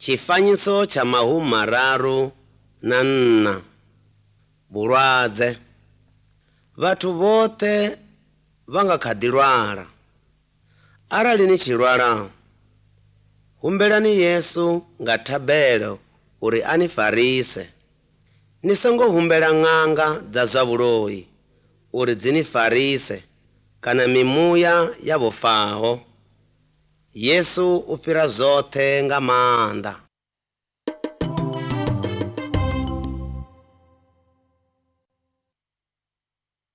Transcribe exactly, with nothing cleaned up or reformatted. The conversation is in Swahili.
Chifanyiso cha mahumi mararu na nna. Bulwadze. Vatu vote vanga kadilwala. Arali ni chilwala, humbelani Yesu ngatabelo uri anifarise. Nisongo humbela ng'anga za zabuloyi uri zinifarise kana mimuya yabofaho. Yesu upira zote nga manda.